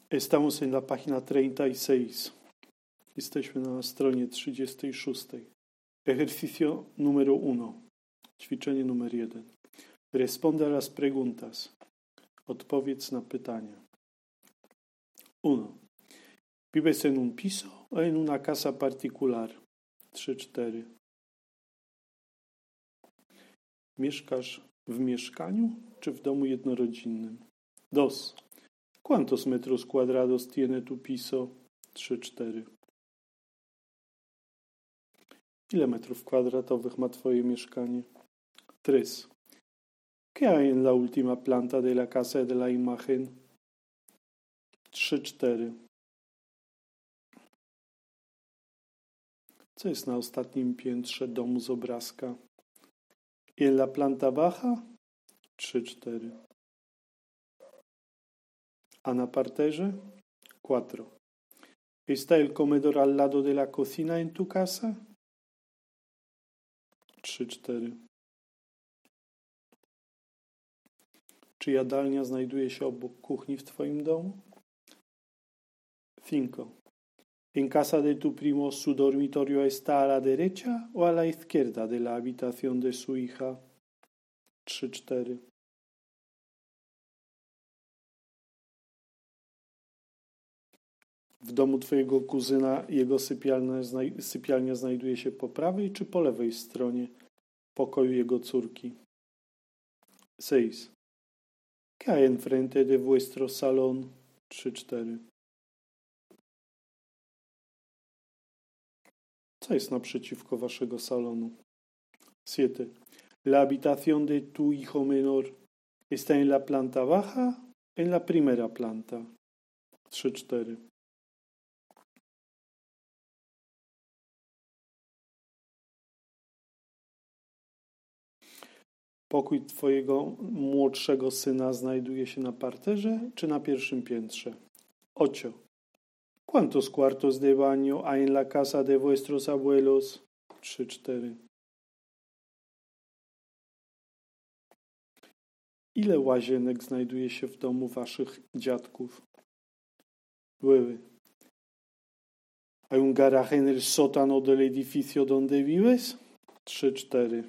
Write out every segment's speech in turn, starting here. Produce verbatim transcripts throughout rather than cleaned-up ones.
Estamos en la página treinta y seis. Jesteśmy na stronie trzydziestej szóstej. Ejercicio número uno. Ćwiczenie numer jeden. Responde a las preguntas. Odpowiedz na pytania. uno. ¿Vives en un piso o en una casa particular? trzy cztery. Mieszkasz w mieszkaniu czy w domu jednorodzinnym? dos. ¿Cuántos metros cuadrados tiene tu piso? trzy cztery. Ile metrów kwadratowych ma twoje mieszkanie? tres. ¿Qué hay en la última planta de la casa de la imagen? trzy cztery. Co jest na ostatnim piętrze domu z obrazka? ¿Y en la planta baja? trzy cztery. A na parterze? cuatro. ¿Está el comedor al lado de la cocina en tu casa? trzy cztery. Czy jadalnia znajduje się obok kuchni w twoim domu? cinco. ¿En casa de tu primo su dormitorio está a la derecha o a la izquierda de la habitación de su hija? trzy cztery. W domu twojego kuzyna jego sypialnia, znaj- sypialnia znajduje się po prawej czy po lewej stronie pokoju jego córki? seis. ¿Qué hay enfrente de vuestro salón? trzy cztery. Co jest naprzeciwko waszego salonu? siete. ¿La habitación de tu hijo menor está en la planta baja o en la primera planta? trzy cztery. Pokój twojego młodszego syna znajduje się na parterze czy na pierwszym piętrze? ocho. ¿Cuántos cuartos de baño hay en la casa de vuestros abuelos? trzy cztery. Ile łazienek znajduje się w domu waszych dziadków? nueve. ¿Hay un garaje en el sótano del edificio donde vives? trzy cztery.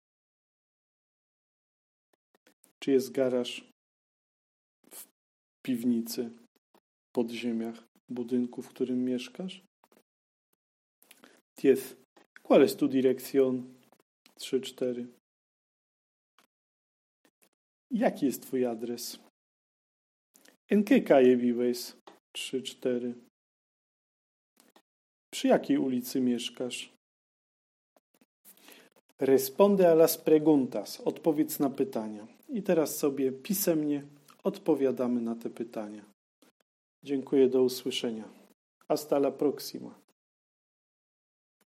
Czy jest garaż w piwnicy, podziemiach budynku, w którym mieszkasz? diez. ¿Cuál es tu dirección? trzy cztery. Jaki jest twój adres? ¿En qué calle vives? trzy cztery. Przy jakiej ulicy mieszkasz? Responde a las preguntas. Odpowiedz na pytania. I teraz sobie pisemnie odpowiadamy na te pytania. Dziękuję, do usłyszenia. Hasta la próxima.